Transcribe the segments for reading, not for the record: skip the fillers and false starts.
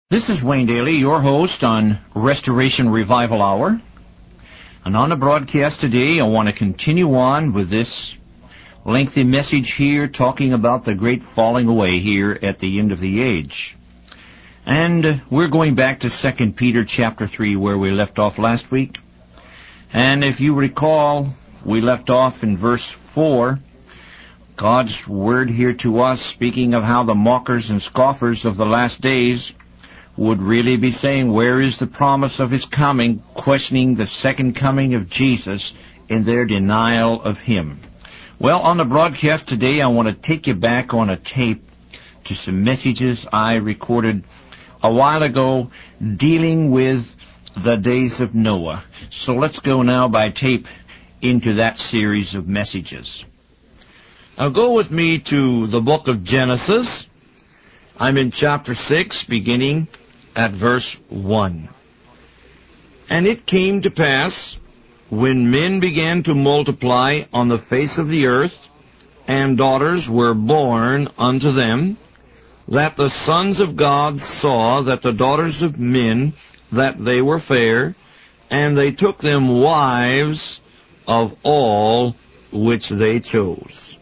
This is Wayne Daly, your host on Restoration Revival Hour. And on the broadcast today, I want to continue on with this lengthy message here talking about the great falling away here at the end of the age. And we're going back to 2 Peter chapter 3 where we left off last week. And if you recall, we left off in verse 4. God's word here to us, speaking of how the mockers and scoffers of the last days would really be saying, where is the promise of His coming, questioning the second coming of Jesus in their denial of Him. Well, on the broadcast today, I want to take you back on a tape to some messages I recorded a while ago dealing with the days of Noah. So let's go now by tape into that series of messages. Now go with me to the book of Genesis. I'm in chapter 6, beginning at verse 1. And it came to pass, when men began to multiply on the face of the earth, and daughters were born unto them, that the sons of God saw that the daughters of men, that they were fair, and they took them wives of all which they chose.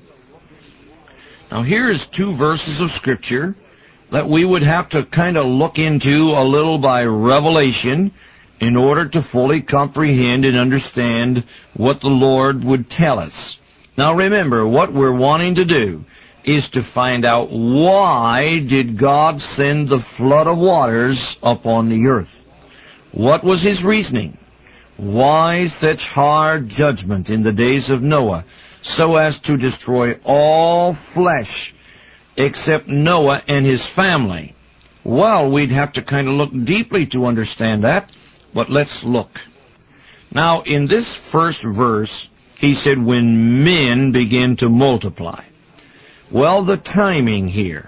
Now here is two verses of Scripture that we would have to kind of look into a little by revelation in order to fully comprehend and understand what the Lord would tell us. Now remember, what we're wanting to do is to find out, why did God send the flood of waters upon the earth? What was His reasoning? Why such hard judgment in the days of Noah, so as to destroy all flesh except Noah and his family? Well, we'd have to kind of look deeply to understand that, but let's look. Now, in this first verse, he said, when men begin to multiply. Well, the timing here,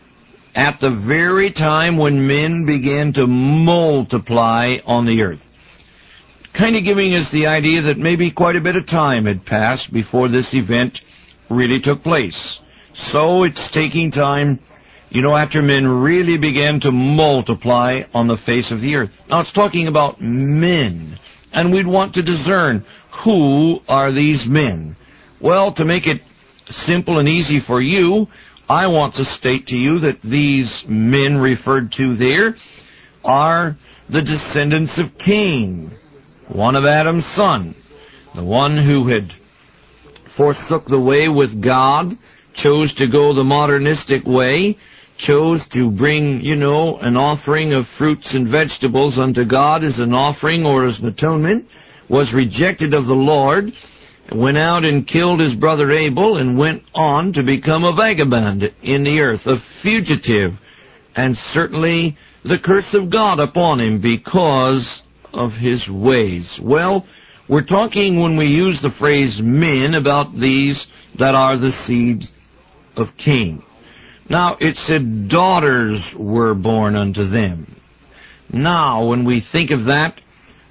at the very time when men began to multiply on the earth, kind of giving us the idea that maybe quite a bit of time had passed before this event really took place. So it's taking time, after men really began to multiply on the face of the earth. Now it's talking about men, and we'd want to discern, who are these men? Well, to make it simple and easy for you, I want to state to you that these men referred to there are the descendants of Cain, one of Adam's son, the one who had forsook the way with God, chose to go the modernistic way, chose to bring, an offering of fruits and vegetables unto God as an offering or as an atonement, was rejected of the Lord, went out and killed his brother Abel, and went on to become a vagabond in the earth, a fugitive, and certainly the curse of God upon him because of his ways. Well, we're talking, when we use the phrase men, about these that are the seeds of Cain. Now, it said daughters were born unto them. Now, when we think of that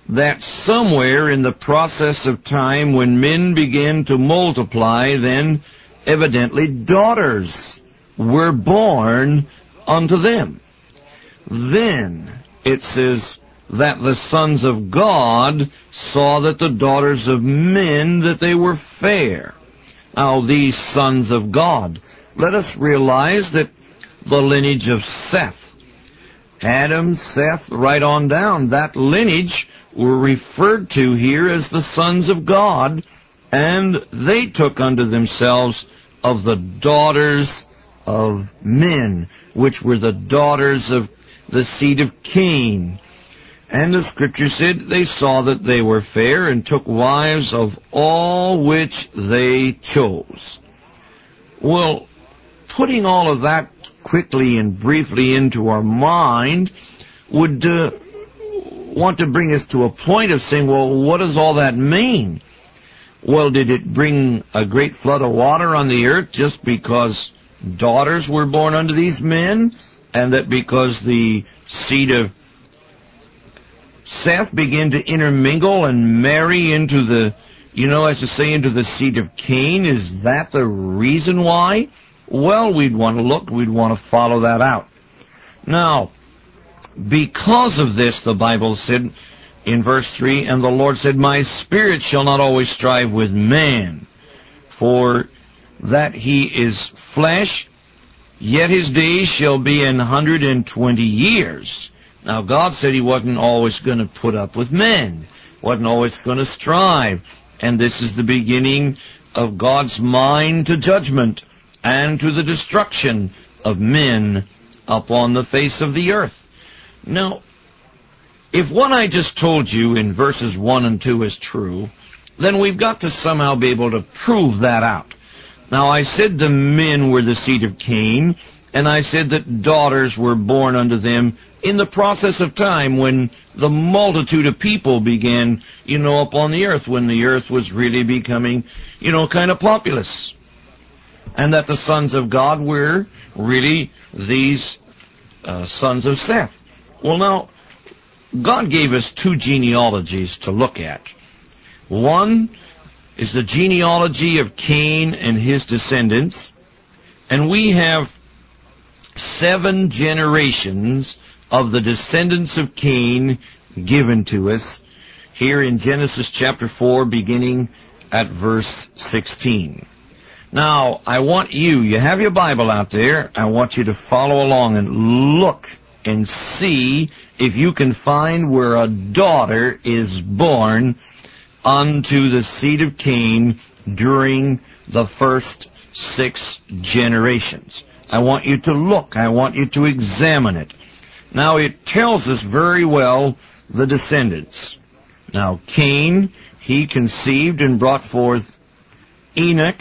somewhere in the process of time when men began to multiply, then evidently daughters were born unto them. Then it says that the sons of God saw that the daughters of men, that they were fair. Now, these sons of God, let us realize that the lineage of Seth, Adam, Seth, right on down, that lineage were referred to here as the sons of God, and they took unto themselves of the daughters of men, which were the daughters of the seed of Cain. And the Scripture said they saw that they were fair, and took wives of all which they chose. Well, putting all of that quickly and briefly into our mind would want to bring us to a point of saying, well, what does all that mean? Well, did it bring a great flood of water on the earth just because daughters were born unto these men, and that because the seed of Seth began to intermingle and marry into the, as to say, into the seed of Cain? Is that the reason why? Well, we'd want to follow that out. Now, because of this, the Bible said in verse 3, and the Lord said, my spirit shall not always strive with man, for that he is flesh, yet his days shall be 120 years. Now God said he wasn't always going to put up with men, wasn't always going to strive, and this is the beginning of God's mind to judgment and to the destruction of men upon the face of the earth. Now, if what I just told you in verses 1 and 2 is true, then we've got to somehow be able to prove that out. Now, I said the men were the seed of Cain, and I said that daughters were born unto them in the process of time when the multitude of people began, upon the earth, when the earth was really becoming, kind of populous. And that the sons of God were really these sons of Seth. Well, now, God gave us two genealogies to look at. One is the genealogy of Cain and his descendants, and we have 7 generations of the descendants of Cain given to us here in Genesis chapter 4, beginning at verse 16. Now, I want you have your Bible out there, I want you to follow along and look and see if you can find where a daughter is born unto the seed of Cain during the first 6 generations. I want you to look. I want you to examine it. Now, it tells us very well the descendants. Now, Cain, he conceived and brought forth Enoch,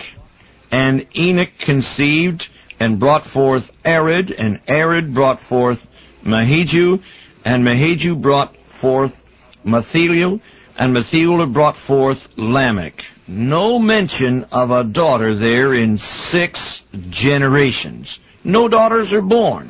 and Enoch conceived and brought forth Arid, and Arid brought forth Mahiju, and Mahiju brought forth Methuselah, and Methuselah brought forth Lamech. No mention of a daughter there in 6 generations. No daughters are born.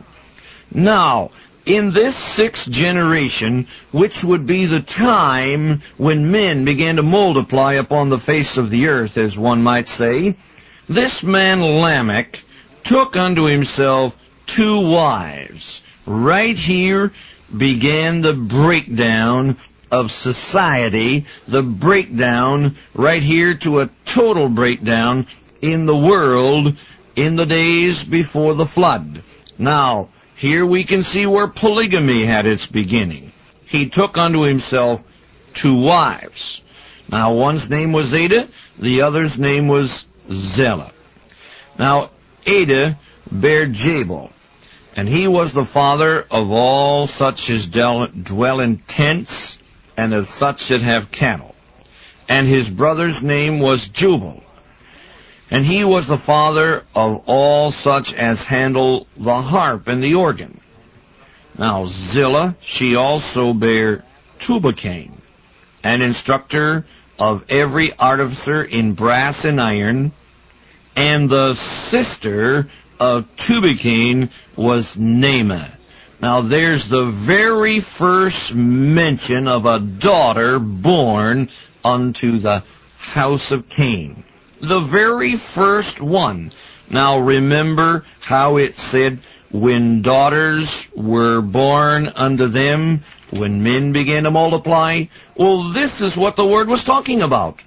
Now, in this 6th generation, which would be the time when men began to multiply upon the face of the earth, as one might say, this man Lamech took unto himself 2 wives. Right here began the breakdown of society, the breakdown right here to a total breakdown in the world in the days before the flood. Now, here we can see where polygamy had its beginning. He took unto himself 2 wives. Now, one's name was Ada, the other's name was Zillah. Now, Ada bare Jabal, and he was the father of all such as dwell in tents, and of such that have cattle. And his brother's name was Jubal, and he was the father of all such as handle the harp and the organ. Now Zillah, she also bare Tubal-Cain, an instructor of every artificer in brass and iron, and the sister of Tubal-Cain was Naamah. Now there's the very first mention of a daughter born unto the house of Cain. The very first one. Now remember how it said, when daughters were born unto them, when men began to multiply? Well, this is what the word was talking about.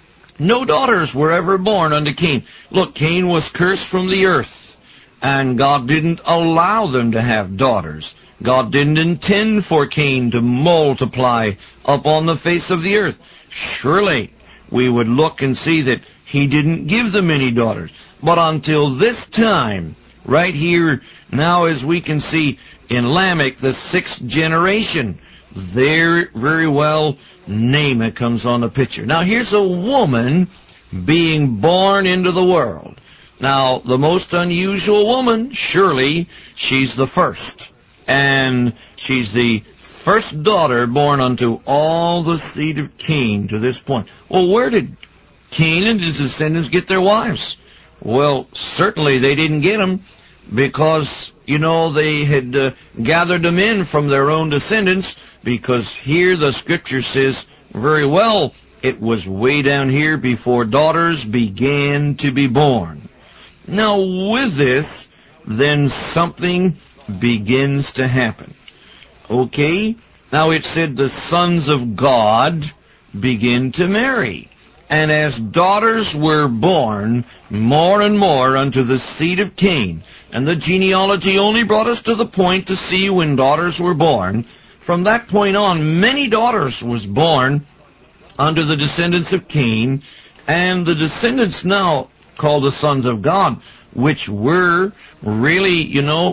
No daughters were ever born unto Cain. Look, Cain was cursed from the earth, and God didn't allow them to have daughters. God didn't intend for Cain to multiply upon the face of the earth. Surely we would look and see that he didn't give them any daughters. But until this time, right here, now as we can see in Lamech, the 6th generation, there very well Naamah comes on the picture. Now here's a woman being born into the world. Now, the most unusual woman, surely, she's the first. And she's the first daughter born unto all the seed of Cain to this point. Well, where did Cain and his descendants get their wives? Well, certainly they didn't get them because, they had gathered them in from their own descendants, because here the scripture says very well, it was way down here before daughters began to be born. Now, with this, then something begins to happen. Okay? Now it said the sons of God begin to marry. And as daughters were born more and more unto the seed of Cain, and the genealogy only brought us to the point to see when daughters were born, from that point on many daughters was born unto the descendants of Cain, and the descendants now called the sons of God, which were really,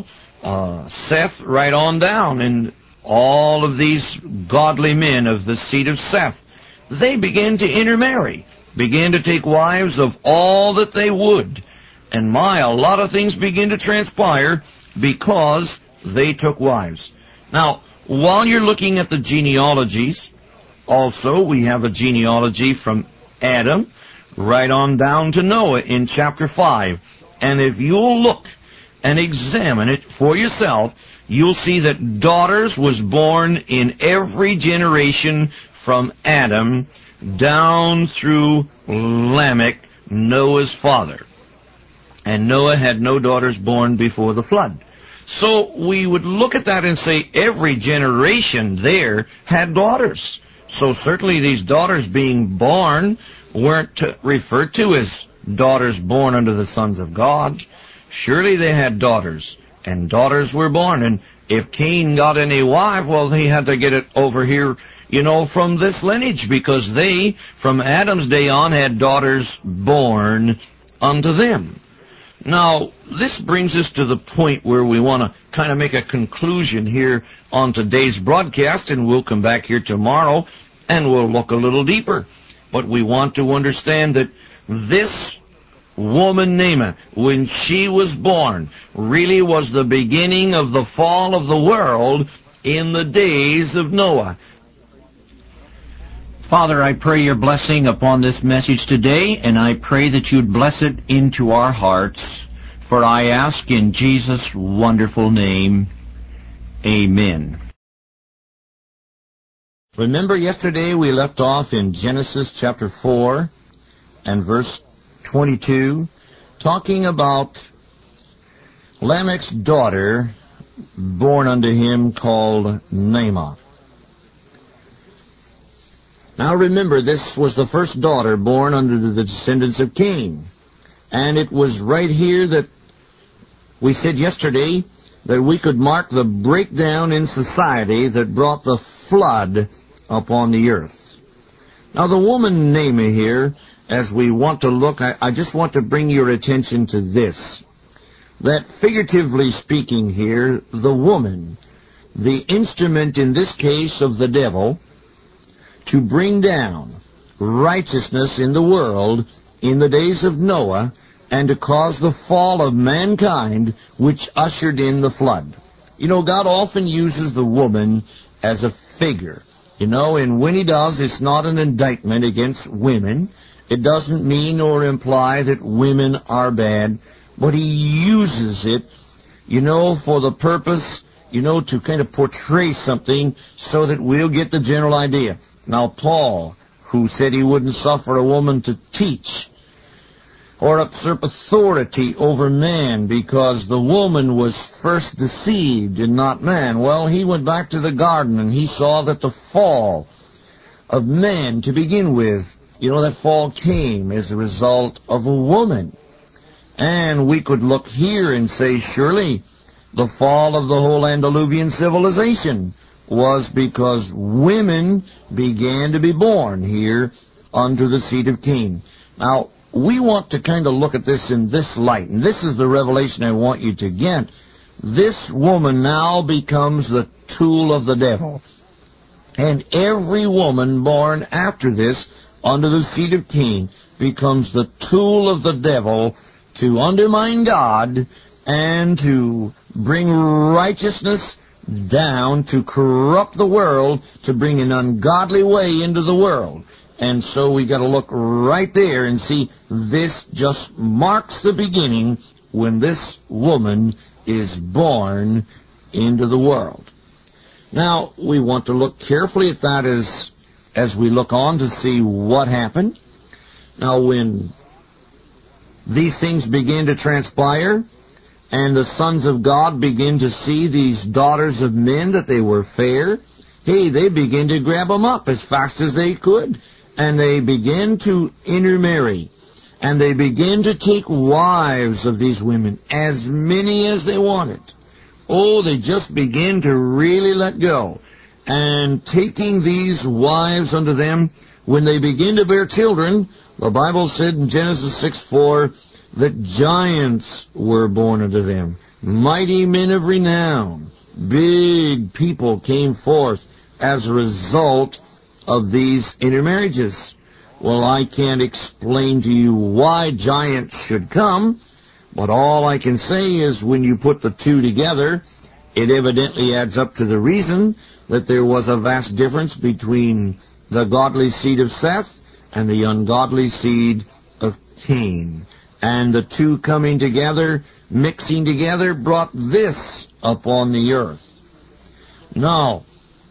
Seth right on down, and all of these godly men of the seed of Seth, they began to intermarry, began to take wives of all that they would. And a lot of things began to transpire because they took wives. Now, while you're looking at the genealogies, also we have a genealogy from Adam right on down to Noah in chapter 5. And if you'll look and examine it for yourself, you'll see that daughters was born in every generation from Adam down through Lamech, Noah's father. And Noah had no daughters born before the flood. So we would look at that and say every generation there had daughters. So certainly these daughters being born weren't referred to as daughters born unto the sons of God. Surely they had daughters, and daughters were born. And if Cain got any wife, well, he had to get it over here, from this lineage, because they, from Adam's day on, had daughters born unto them. Now, this brings us to the point where we want to kind of make a conclusion here on today's broadcast, and we'll come back here tomorrow and we'll look a little deeper. But we want to understand that this woman Naamah, when she was born, really was the beginning of the fall of the world in the days of Noah. Father, I pray your blessing upon this message today, and I pray that you'd bless it into our hearts. For I ask in Jesus' wonderful name, amen. Remember yesterday we left off in Genesis chapter 4 and verse 22, talking about Lamech's daughter born unto him called Naamah. Now remember, this was the first daughter born unto the descendants of Cain. And it was right here that we said yesterday that we could mark the breakdown in society that brought the flood upon the earth. Now the woman Naamah here, as we want to look, I just want to bring your attention to this. That figuratively speaking here, the woman, the instrument in this case of the devil, to bring down righteousness in the world in the days of Noah, and to cause the fall of mankind, which ushered in the flood. God often uses the woman as a figure. And when he does, it's not an indictment against women. It doesn't mean or imply that women are bad, but he uses it, for the purpose, to kind of portray something so that we'll get the general idea. Now, Paul, who said he wouldn't suffer a woman to teach or usurp authority over man because the woman was first deceived and not man, well, he went back to the garden and he saw that the fall of man to begin with, that fall came as a result of a woman. And we could look here and say, surely the fall of the whole Andaluvian civilization was because women began to be born here unto the seed of Cain. Now, we want to kind of look at this in this light, and this is the revelation I want you to get. This woman now becomes the tool of the devil. And every woman born after this unto the seed of Cain becomes the tool of the devil to undermine God and to bring righteousness down, to corrupt the world, to bring an ungodly way into the world. And so we got to look right there and see this just marks the beginning when this woman is born into the world. Now, we want to look carefully at that as we look on to see what happened. Now, when these things began to transpire, and the sons of God begin to see these daughters of men, that they were fair, hey, they begin to grab them up as fast as they could, and they begin to intermarry, and they begin to take wives of these women, as many as they wanted. Oh, they just begin to really let go. And taking these wives unto them, when they begin to bear children, the Bible said in Genesis 6:4 that giants were born unto them. Mighty men of renown. Big people came forth as a result of these intermarriages. Well, I can't explain to you why giants should come, but all I can say is when you put the two together, it evidently adds up to the reason that there was a vast difference between the godly seed of Seth and the ungodly seed of Cain. And the two coming together, mixing together, brought this upon the earth. Now,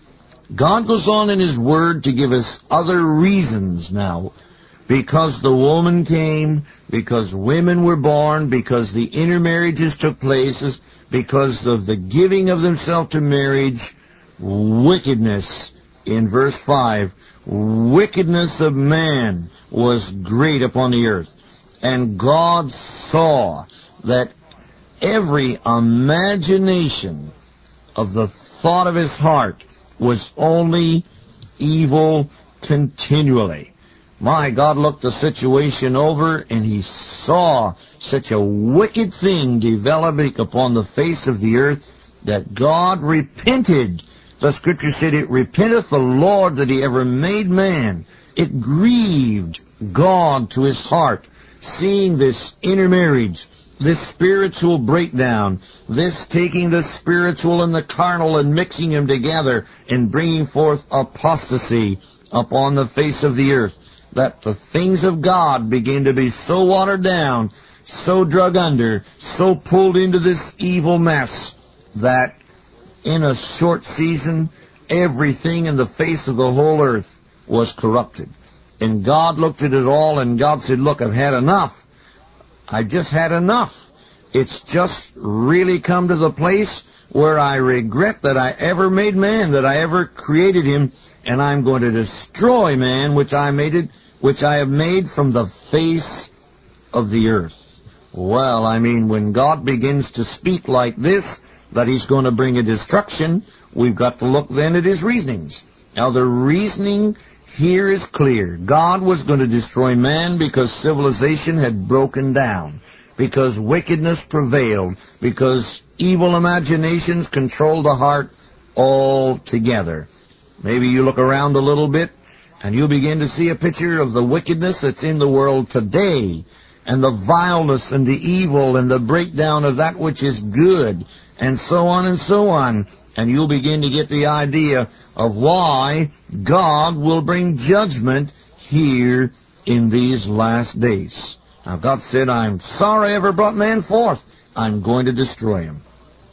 God goes on in His Word to give us other reasons now. Because the woman came, because women were born, because the intermarriages took place, because of the giving of themselves to marriage, wickedness, in verse 5, wickedness of man was great upon the earth. And God saw that every imagination of the thought of His heart was only evil continually. My God looked the situation over, and He saw such a wicked thing developing upon the face of the earth that God repented. The Scripture said, "It repenteth the Lord that He ever made man." It grieved God to His heart, seeing this intermarriage, this spiritual breakdown, this taking the spiritual and the carnal and mixing them together and bringing forth apostasy upon the face of the earth, that the things of God begin to be so watered down, so drug under, so pulled into this evil mess, that in a short season, everything in the face of the whole earth was corrupted. And God looked at it all, and God said, "Look, I've had enough. I just had enough. It's just really come to the place where I regret that I ever made man, that I ever created him, and I'm going to destroy man, which I have made from the face of the earth." Well, I mean, when God begins to speak like this, that He's going to bring a destruction, we've got to look then at His reasonings. Now, the reasoning here is clear. God was going to destroy man because civilization had broken down, because wickedness prevailed, because evil imaginations controlled the heart altogether. Maybe you look around a little bit, and you'll begin to see a picture of the wickedness that's in the world today, and the vileness and the evil and the breakdown of that which is good, and so on and so on. And you'll begin to get the idea of why God will bring judgment here in these last days. Now, God said, "I'm sorry I ever brought man forth. I'm going to destroy him."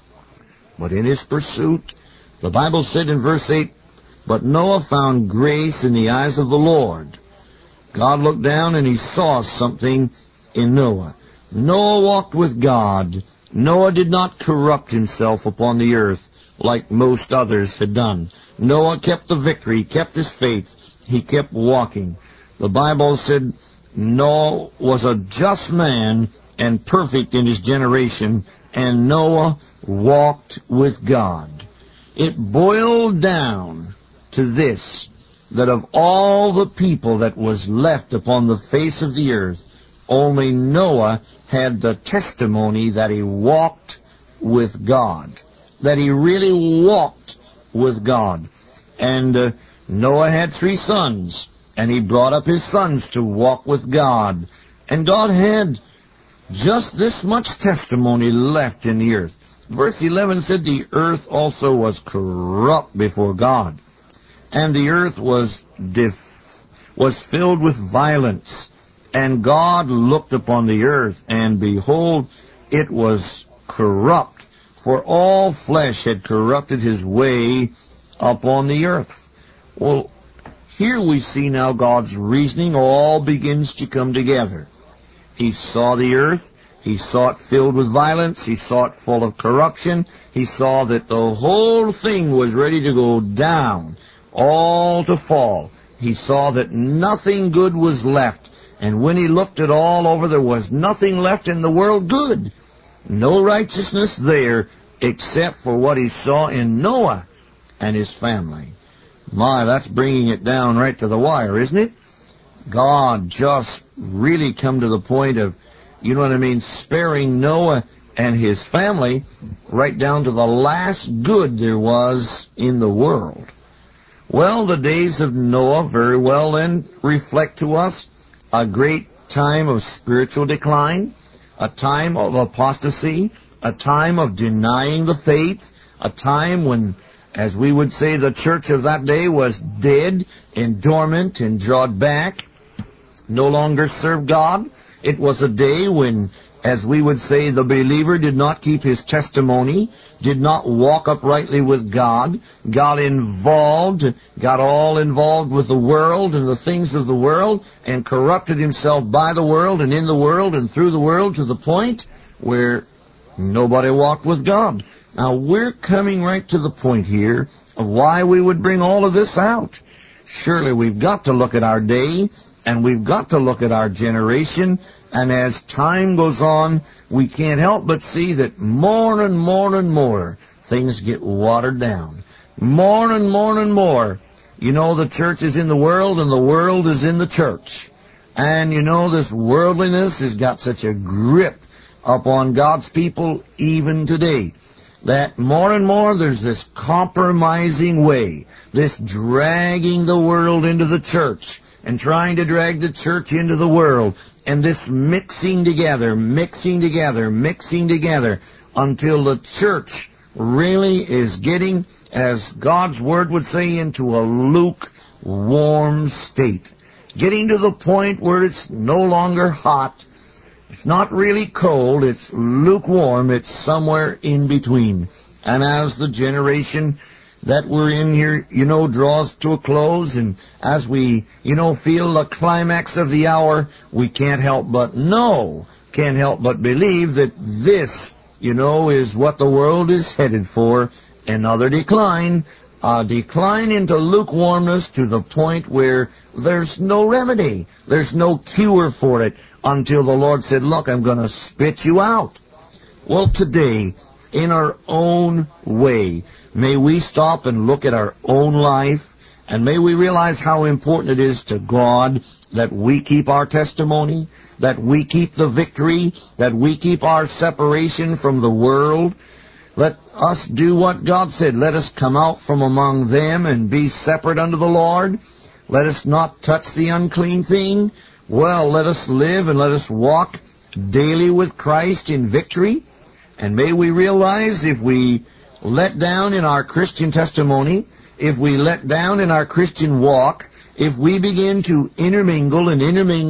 But in his pursuit, the Bible said in verse 8, "But Noah found grace in the eyes of the Lord." God looked down and He saw something in Noah. Noah walked with God. Noah did not corrupt himself upon the earth like most others had done. Noah kept the victory, kept his faith. He kept walking. The Bible said Noah was a just man and perfect in his generation, and Noah walked with God. It boiled down to this, that of all the people that was left upon the face of the earth, only Noah had the testimony that he walked with God, that he really walked with God. And Noah had 3 sons, and he brought up his sons to walk with God. And God had just this much testimony left in the earth. Verse 11 said, "The earth also was corrupt before God, and the earth was filled with violence. And God looked upon the earth, and behold, it was corrupt, for all flesh had corrupted his way upon the earth." Well, here we see now God's reasoning all begins to come together. He saw the earth. He saw it filled with violence. He saw it full of corruption. He saw that the whole thing was ready to go down, all to fall. He saw that nothing good was left. And when he looked it all over, there was nothing left in the world good. No righteousness there except for what he saw in Noah and his family. My, that's bringing it down right to the wire, isn't it? God just really come to the point of, you know what I mean, sparing Noah and his family right down to the last good there was in the world. Well, the days of Noah very well then reflect to us a great time of spiritual decline, a time of apostasy, a time of denying the faith, a time when, as we would say, the church of that day was dead and dormant and drawed back, no longer served God. It was a day when, as we would say, the believer did not keep his testimony, did not walk uprightly with God, got all involved with the world and the things of the world, and corrupted himself by the world and in the world and through the world to the point where nobody walked with God. Now, we're coming right to the point here of why we would bring all of this out. Surely we've got to look at our day, and we've got to look at our generation, and as time goes on, we can't help but see that more and more and more things get watered down. More and more and more. You know, the church is in the world, and the world is in the church. And you know, this worldliness has got such a grip upon God's people even today, that more and more there's this compromising way, this dragging the world into the church, and trying to drag the church into the world, and this mixing together, until the church really is getting, as God's Word would say, into a lukewarm state. Getting to the point where it's no longer hot, it's not really cold, it's lukewarm, it's somewhere in between. And as the generation that we're in here, you know, draws to a close, and as we, you know, feel the climax of the hour, we can't help but believe that this, you know, is what the world is headed for, another decline, a decline into lukewarmness to the point where there's no remedy, there's no cure for it, until the Lord said, look, I'm going to spit you out. Well, today, in our own way, may we stop and look at our own life, and may we realize how important it is to God that we keep our testimony, that we keep the victory, that we keep our separation from the world. Let us do what God said. Let us come out from among them and be separate unto the Lord. Let us not touch the unclean thing. Well, let us live and let us walk daily with Christ in victory. And may we realize if we let down in our Christian testimony, if we let down in our Christian walk, if we begin to intermingle with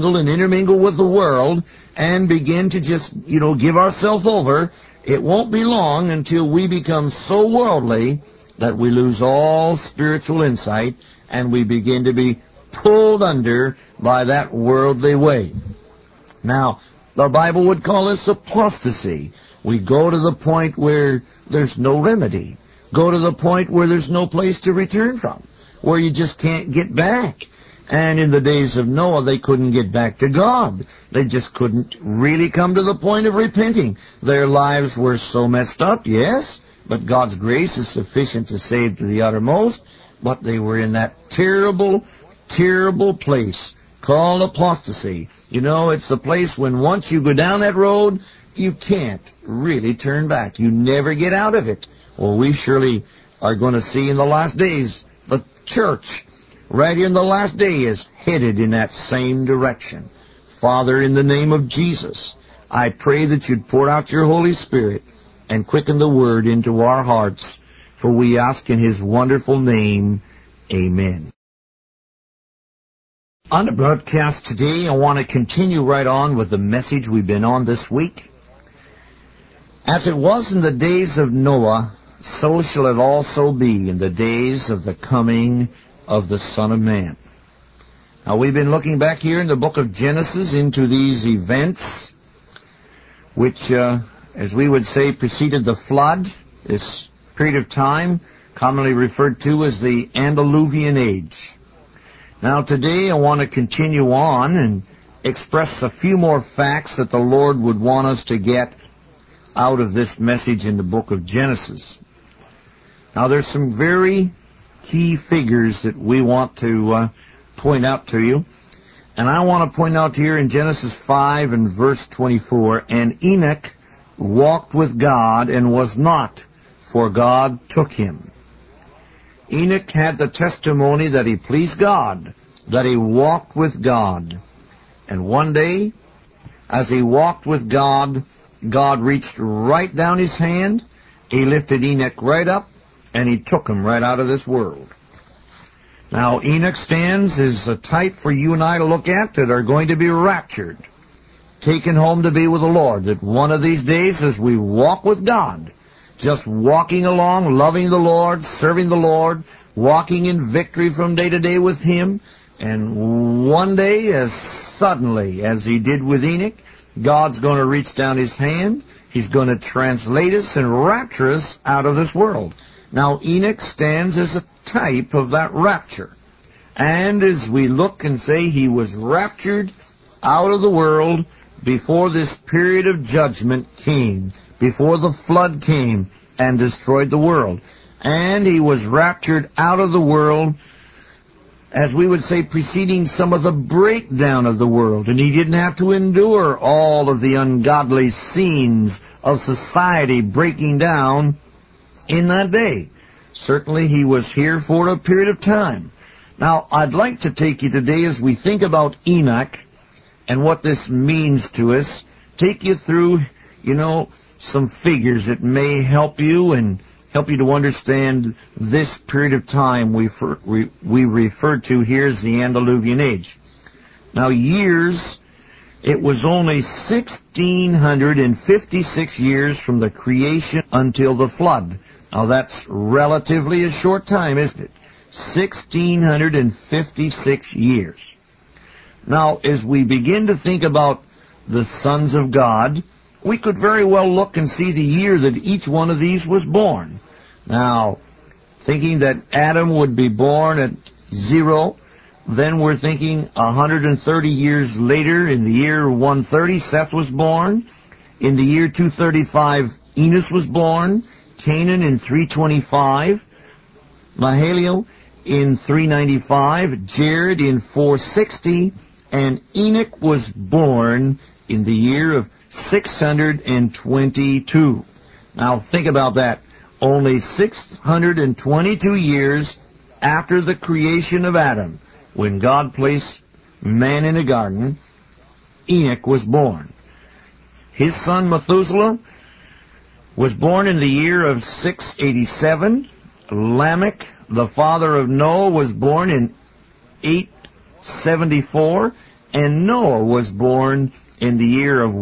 the world and begin to just, you know, give ourselves over, it won't be long until we become so worldly that we lose all spiritual insight and we begin to be pulled under by that worldly way. Now, the Bible would call this apostasy. We go to the point where there's no remedy. Go to the point where there's no place to return from, where you just can't get back. And in the days of Noah, they couldn't get back to God. They just couldn't really come to the point of repenting. Their lives were so messed up, yes, but God's grace is sufficient to save to the uttermost. But they were in that terrible, terrible place called apostasy. You know, it's a place when once you go down that road, you can't really turn back. You never get out of it. Well, we surely are going to see in the last days the church right in the last day is headed in that same direction. Father, in the name of Jesus, I pray that you'd pour out your Holy Spirit and quicken the Word into our hearts, for we ask in His wonderful name, amen. On the broadcast today, I want to continue right on with the message we've been on this week. As it was in the days of Noah, so shall it also be in the days of the coming of the Son of Man. Now, we've been looking back here in the book of Genesis into these events which, as we would say, preceded the flood. This period of time, commonly referred to as the Antediluvian Age. Now today I want to continue on and express a few more facts that the Lord would want us to get out of this message in the book of Genesis. Now there's some very key figures that we want to point out to you. And I want to point out here in Genesis 5 and verse 24, "And Enoch walked with God and was not, for God took him." Enoch had the testimony that he pleased God, that he walked with God. And one day, as he walked with God, God reached right down his hand, he lifted Enoch right up, and he took him right out of this world. Now, Enoch stands as a type for you and I to look at that are going to be raptured, taken home to be with the Lord, that one of these days as we walk with God, just walking along, loving the Lord, serving the Lord, walking in victory from day to day with Him, and one day, as suddenly as He did with Enoch, God's going to reach down His hand, He's going to translate us and rapture us out of this world. Now, Enoch stands as a type of that rapture. And as we look and say he was raptured out of the world before this period of judgment came, before the flood came and destroyed the world. And he was raptured out of the world, as we would say, preceding some of the breakdown of the world. And he didn't have to endure all of the ungodly scenes of society breaking down in that day. Certainly he was here for a period of time. Now, I'd like to take you today, as we think about Enoch and what this means to us, take you through, some figures that may help you and help you to understand this period of time we refer to here as the Antediluvian Age. Now, years, it was only 1,656 years from the creation until the flood. Now, that's relatively a short time, isn't it? 1,656 years. Now, as we begin to think about the sons of God, we could very well look and see the year that each one of these was born. Now, thinking that Adam would be born at 0, then we're thinking 130 years later, in the year 130, Seth was born. In the year 235, Enos was born. Canaan in 325, Mahalalel in 395, Jared in 460, and Enoch was born in the year of 622. Now think about that. Only 622 years after the creation of Adam, when God placed man in a garden, Enoch was born. His son Methuselah was born in the year of 687. Lamech, the father of Noah, was born in 874. And Noah was born in the year of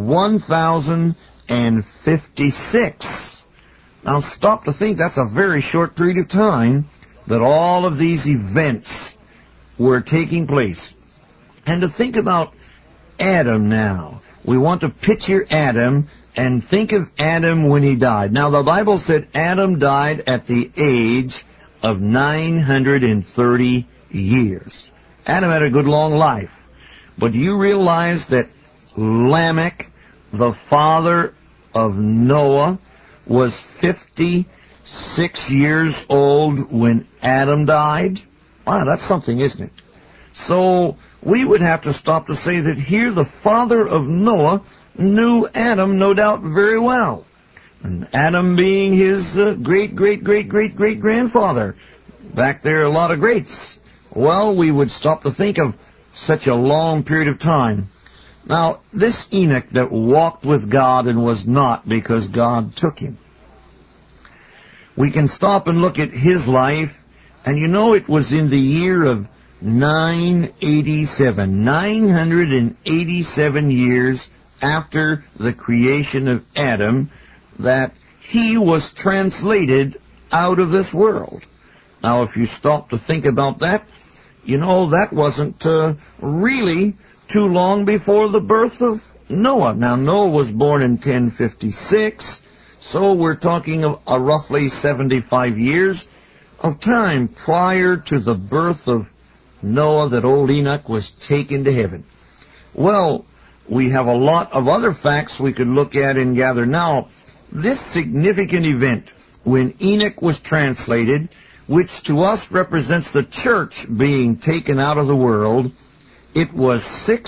1056. Now stop to think, that's a very short period of time that all of these events were taking place. And to think about Adam now. We want to picture Adam and think of Adam when he died. Now, the Bible said Adam died at the age of 930 years. Adam had a good long life. But do you realize that Lamech, the father of Noah, was 56 years old when Adam died? Wow, that's something, isn't it? So we would have to stop to say that here the father of Noah knew Adam, no doubt, very well. And Adam being his great-great-great-great-great-grandfather. Back there, a lot of greats. Well, we would stop to think of such a long period of time. Now, this Enoch that walked with God and was not because God took him. We can stop and look at his life, and it was in the year of 987. 987 years after the creation of Adam, that he was translated out of this world. Now, if you stop to think about that, that wasn't really too long before the birth of Noah. Now, Noah was born in 1056, so we're talking of roughly 75 years of time prior to the birth of Noah that old Enoch was taken to heaven. Well, we have a lot of other facts we could look at and gather. Now, this significant event, when Enoch was translated, which to us represents the church being taken out of the world, it was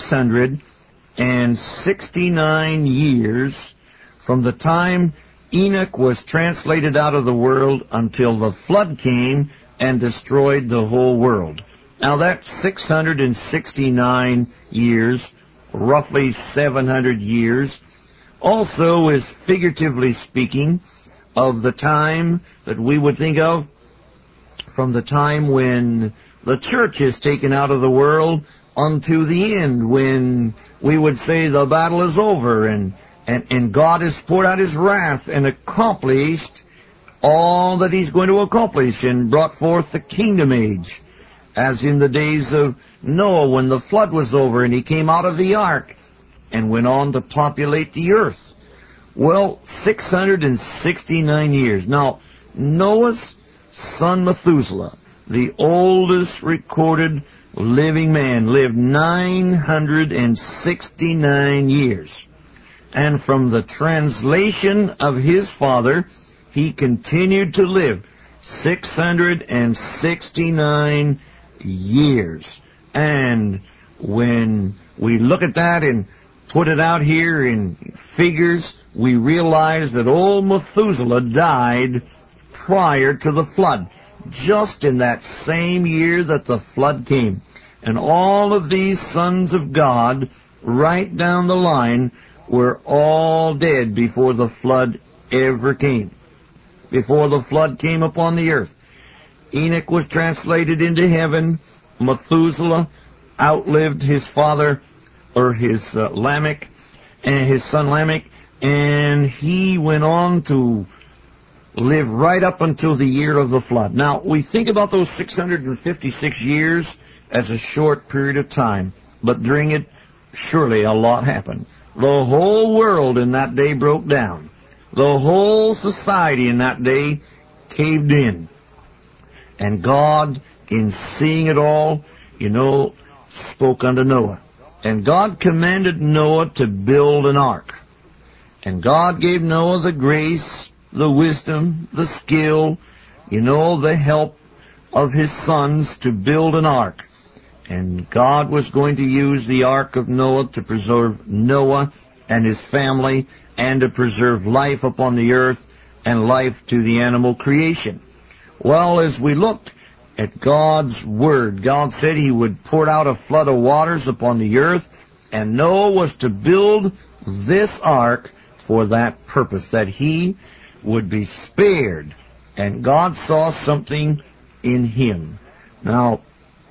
669 years from the time Enoch was translated out of the world until the flood came and destroyed the whole world. Now that 669 years, roughly 700 years, also is figuratively speaking of the time that we would think of from the time when the church is taken out of the world unto the end, when we would say the battle is over and God has poured out His wrath and accomplished all that He's going to accomplish and brought forth the kingdom age, as in the days of Noah when the flood was over and he came out of the ark and went on to populate the earth. Well, 669 years. Now, Noah's son Methuselah, the oldest recorded living man, lived 969 years. And from the translation of his father, he continued to live 669 years. And when we look at that and put it out here in figures, we realize that old Methuselah died prior to the flood, just in that same year that the flood came. And all of these sons of God, right down the line, were all dead before the flood ever came. Before the flood came upon the earth. Enoch was translated into heaven. Methuselah outlived his father, or his Lamech, and his son Lamech, and he went on to live right up until the year of the flood. Now, we think about those 656 years as a short period of time, but during it, surely a lot happened. The whole world in that day broke down. The whole society in that day caved in. And God, in seeing it all, spoke unto Noah. And God commanded Noah to build an ark. And God gave Noah the grace, the wisdom, the skill, the help of his sons to build an ark. And God was going to use the ark of Noah to preserve Noah and his family and to preserve life upon the earth and life to the animal creation. Well, as we look at God's Word, God said He would pour out a flood of waters upon the earth, and Noah was to build this ark for that purpose, that he would be spared. And God saw something in him. Now,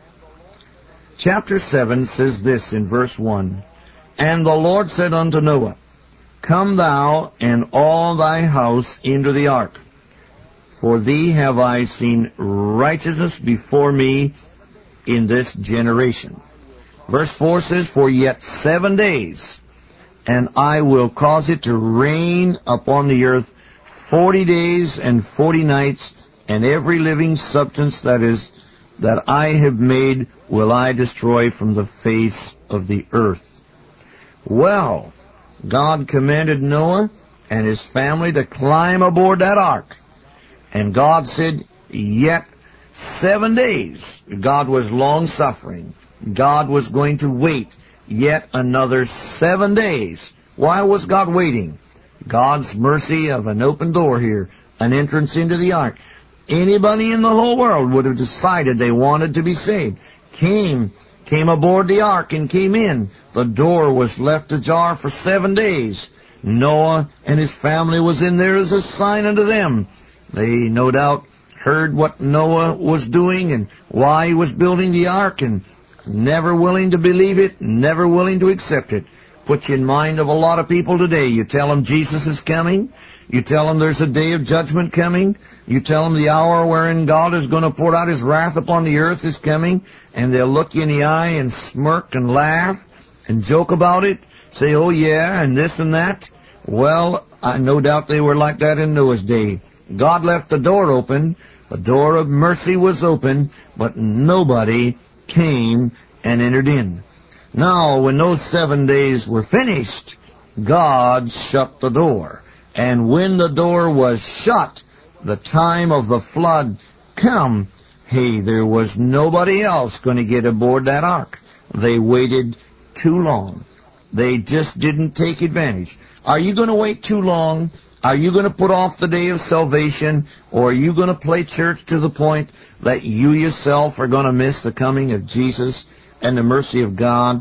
chapter 7 says this in verse 1, And the Lord said unto Noah, Come thou and all thy house into the ark. For thee have I seen righteousness before me in this generation. Verse 4 says, For yet 7 days, and I will cause it to rain upon the earth 40 days and 40 nights, and every living substance that I have made will I destroy from the face of the earth. Well, God commanded Noah and his family to climb aboard that ark. And God said, yet 7 days. God was long-suffering. God was going to wait yet another 7 days. Why was God waiting? God's mercy of an open door here, an entrance into the ark. Anybody in the whole world would have decided they wanted to be saved. Came aboard the ark and came in. The door was left ajar for 7 days. Noah and his family was in there as a sign unto them. They no doubt heard what Noah was doing and why he was building the ark, and never willing to believe it, never willing to accept it. Put you in mind of a lot of people today. You tell them Jesus is coming. You tell them there's a day of judgment coming. You tell them the hour wherein God is going to pour out His wrath upon the earth is coming, and they'll look you in the eye and smirk and laugh and joke about it. say, oh yeah, and this and that. Well, no doubt they were like that in Noah's day. God left the door open. The door of mercy was open, but nobody came and entered in. Now, when those 7 days were finished, God shut the door. And when the door was shut, the time of the flood come, hey, there was nobody else going to get aboard that ark. They waited too long. They just didn't take advantage. Are you going to wait too long? Are you going to put off the day of salvation? Or are you going to play church to the point that you yourself are going to miss the coming of Jesus and the mercy of God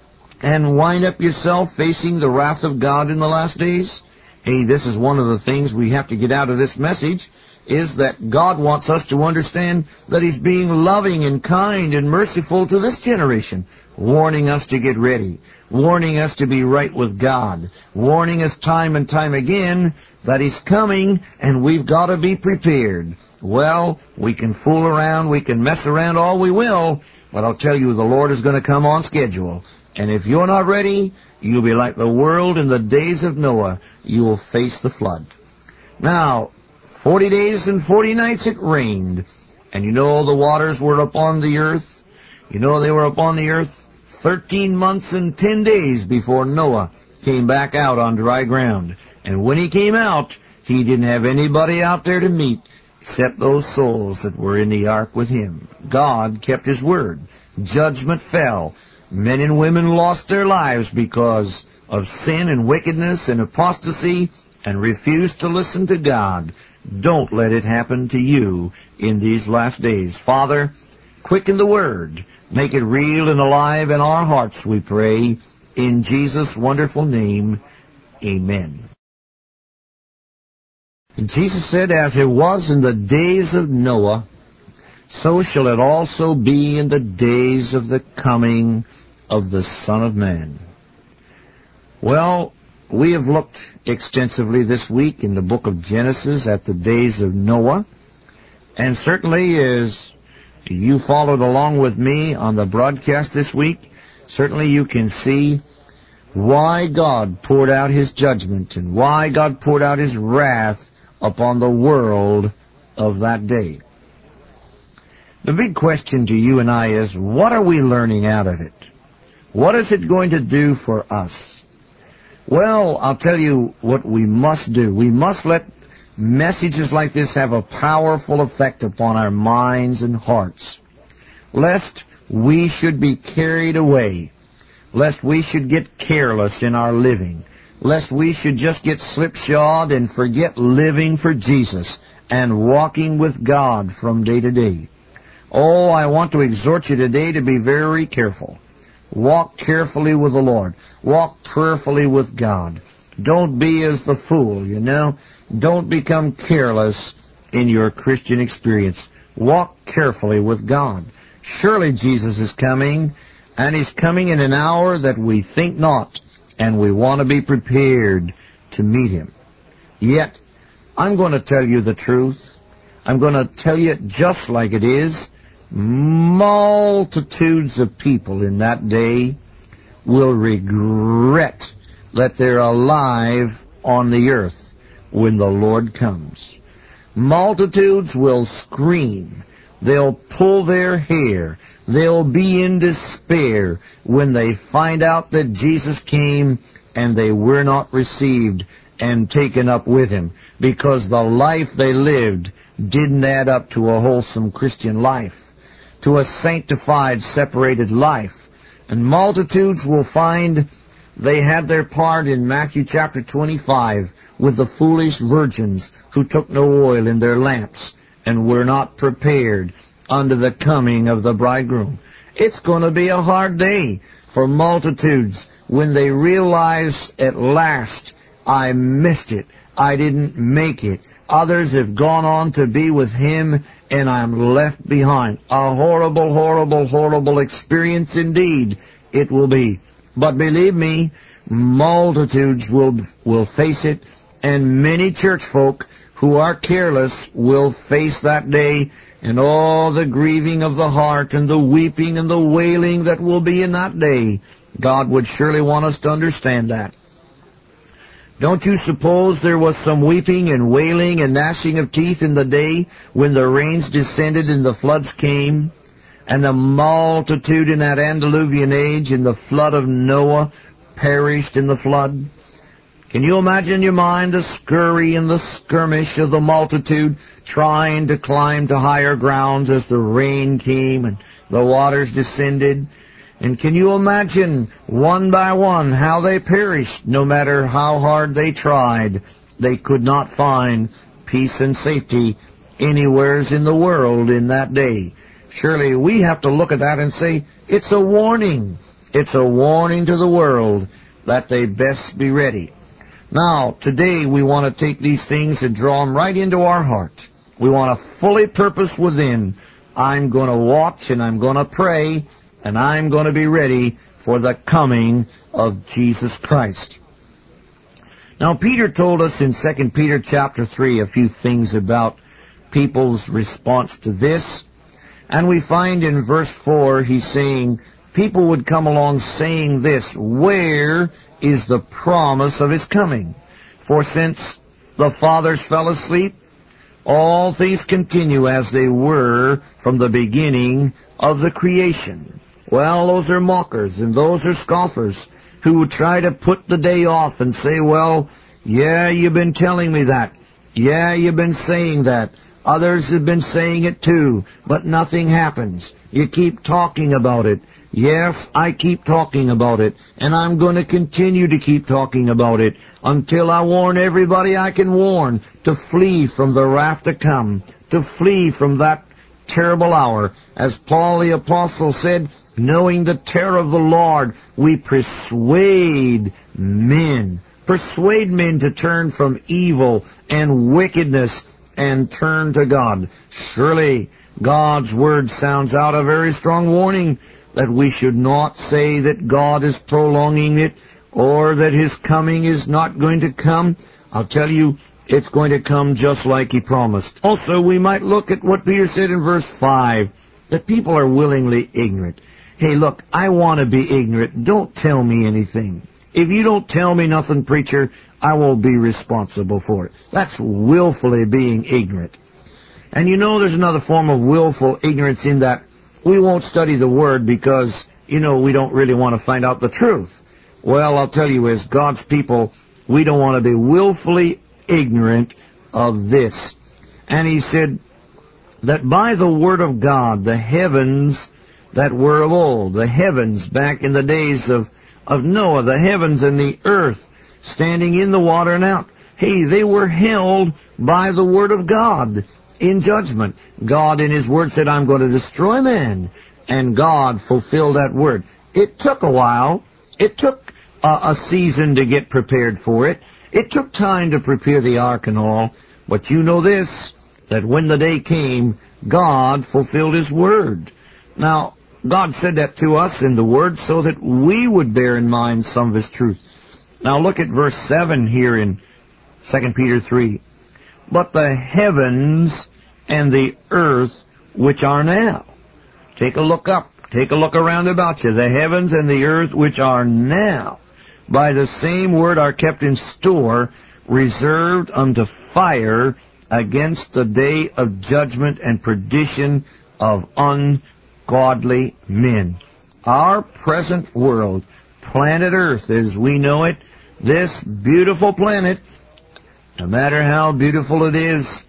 and wind up yourself facing the wrath of God in the last days? Hey, this is one of the things we have to get out of this message, is that God wants us to understand that He's being loving and kind and merciful to this generation, warning us to get ready, warning us to be right with God, warning us time and time again that He's coming and we've got to be prepared. Well, we can fool around, we can mess around all we will, but I'll tell you, the Lord is going to come on schedule. And if you're not ready, you'll be like the world in the days of Noah. You will face the flood. Now, 40 days and 40 nights it rained. And you know the waters were upon the earth. You know they were upon the earth 13 months and 10 days before Noah came back out on dry ground. And when he came out, he didn't have anybody out there to meet except those souls that were in the ark with him. God kept His word. Judgment fell. Men and women lost their lives because of sin and wickedness and apostasy and refused to listen to God. Don't let it happen to you in these last days. Father, quicken the word. Make it real and alive in our hearts, we pray. In Jesus' wonderful name, amen. And Jesus said, as it was in the days of Noah, so shall it also be in the days of the coming of the Son of Man. Well, we have looked extensively this week in the book of Genesis at the days of Noah, and certainly as you followed along with me on the broadcast this week, certainly you can see why God poured out His judgment and why God poured out His wrath upon the world of that day. The big question to you and I is, what are we learning out of it? What is it going to do for us? Well, I'll tell you what we must do. We must let messages like this have a powerful effect upon our minds and hearts, lest we should be carried away, lest we should get careless in our living, lest we should just get slipshod and forget living for Jesus and walking with God from day to day. Oh, I want to exhort you today to be very careful. Walk carefully with the Lord. Walk prayerfully with God. Don't be as the fool, you know. Don't become careless in your Christian experience. Walk carefully with God. Surely Jesus is coming, and He's coming in an hour that we think not, and we want to be prepared to meet Him. Yet, I'm going to tell you the truth. I'm going to tell you it just like it is. Multitudes of people in that day will regret that they're alive on the earth when the Lord comes. Multitudes will scream. They'll pull their hair. They'll be in despair when they find out that Jesus came and they were not received and taken up with Him, because the life they lived didn't add up to a wholesome Christian life, to a sanctified, separated life. And multitudes will find they had their part in Matthew chapter 25 with the foolish virgins who took no oil in their lamps and were not prepared unto the coming of the bridegroom. It's going to be a hard day for multitudes when they realize at last, I missed it. I didn't make it. Others have gone on to be with Him, and I'm left behind. A horrible, horrible, horrible experience indeed it will be. But believe me, multitudes will face it, and many church folk who are careless will face that day, and all the grieving of the heart and the weeping and the wailing that will be in that day. God would surely want us to understand that. Don't you suppose there was some weeping and wailing and gnashing of teeth in the day when the rains descended and the floods came, and the multitude in that antediluvian age in the flood of Noah perished in the flood? Can you imagine in your mind the scurry and the skirmish of the multitude trying to climb to higher grounds as the rain came and the waters descended? And can you imagine, one by one, how they perished? No matter how hard they tried, they could not find peace and safety anywheres in the world in that day. Surely we have to look at that and say, it's a warning. It's a warning to the world that they best be ready. Now, today we want to take these things and draw them right into our heart. We want to fully purpose within, I'm going to watch and I'm going to pray, and I'm going to be ready for the coming of Jesus Christ. Now, Peter told us in 2 Peter chapter 3 a few things about people's response to this. And we find in verse 4, he's saying, people would come along saying this, where is the promise of his coming? For since the fathers fell asleep, all things continue as they were from the beginning of the creation. Well, those are mockers and those are scoffers who would try to put the day off and say, well, yeah, you've been telling me that. Yeah, you've been saying that. Others have been saying it too, but nothing happens. You keep talking about it. Yes, I keep talking about it, and I'm going to continue to keep talking about it until I warn everybody I can warn to flee from the wrath to come, to flee from that terrible hour. As Paul the Apostle said, knowing the terror of the Lord, we persuade men to turn from evil and wickedness and turn to God. Surely God's word sounds out a very strong warning that we should not say that God is prolonging it or that his coming is not going to come. I'll tell you, it's going to come just like he promised. Also, we might look at what Peter said in verse 5, that people are willingly ignorant. Hey, look, I want to be ignorant. Don't tell me anything. If you don't tell me nothing, preacher, I won't be responsible for it. That's willfully being ignorant. And you know there's another form of willful ignorance in that we won't study the Word because, we don't really want to find out the truth. Well, I'll tell you, as God's people, we don't want to be willfully ignorant of this. And he said that by the Word of God, the heavens that were of old, the heavens back in the days of Noah, the heavens and the earth standing in the water and out, hey, they were held by the Word of God in judgment. God in his Word said, I'm going to destroy man. And God fulfilled that Word. It took a while. It took a season to get prepared for it. It took time to prepare the ark and all. But you know this, that when the day came, God fulfilled his Word. Now, God said that to us in the Word so that we would bear in mind some of his truth. Now look at verse 7 here in 2 Peter 3. But the heavens and the earth which are now. Take a look up. Take a look around about you. The heavens and the earth which are now, by the same word are kept in store, reserved unto fire against the day of judgment and perdition of ungodly men. Our present world, planet Earth as we know it, this beautiful planet, no matter how beautiful it is